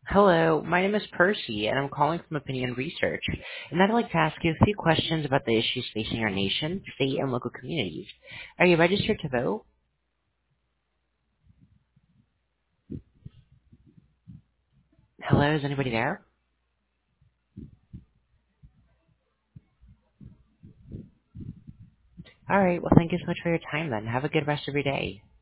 Hello, my name is Percy, and I'm calling from Opinion Research. And I'd like to ask you a few questions about the issues facing our nation, state, and local communities. Are you registered to vote? Hello, is anybody there? All right, well, thank you so much for your time then. Have a good rest of your day.